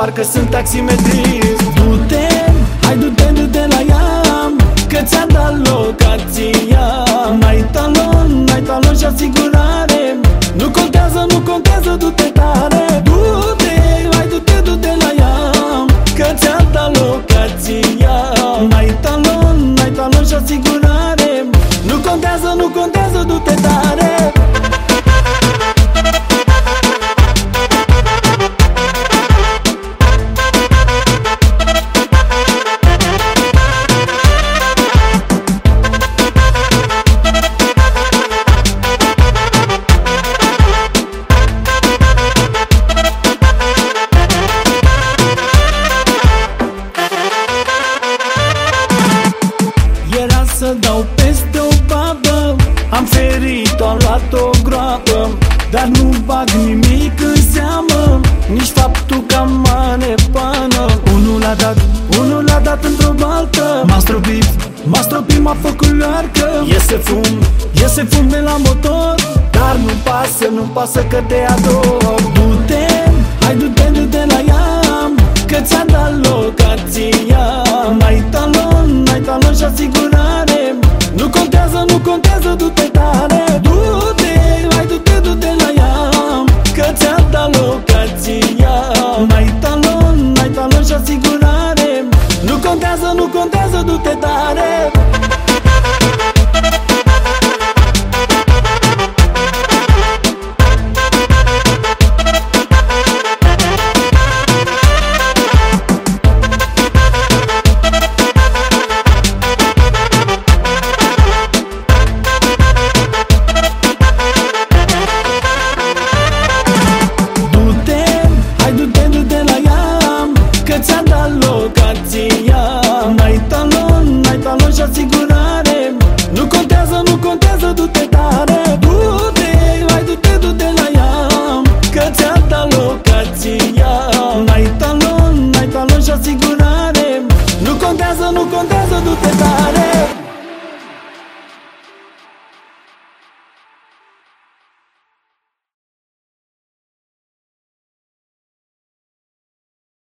parcă sunt taximetrist. Du-te, hai du-te la ea, că ți-a dat locația. N-ai talon și asigurare, nu contează, du-te tare. Du-te, hai du-te la ea, că ți-a dat locația. N-ai talon și asigurare, nu contează, du-te tare. Să dau peste o babă, am ferit, am luat o groapă, dar nu bag nimic în seamă, nici faptul că am mare pană. Unul l-a dat într-o baltă, m-a stropit, m-a făcut learcă. Iese fum de la motor, dar nu pasă că te ador. Du-te, hai du-te la ea, că ți-a dat locația. N-ai talon și asigurare, nu contează, du-te tare. Du-te, hai du-te la ea, că ți-a dat locația. N-ai talon și asigurare, nu contează, du-te tare. Ți-a dat locația. N-ai talon și asigurare, nu contează, du-te tare. Du-te, hai du-te la ea, că ți-a dat locația. N-ai talon și asigurare, nu contează, du-te tare.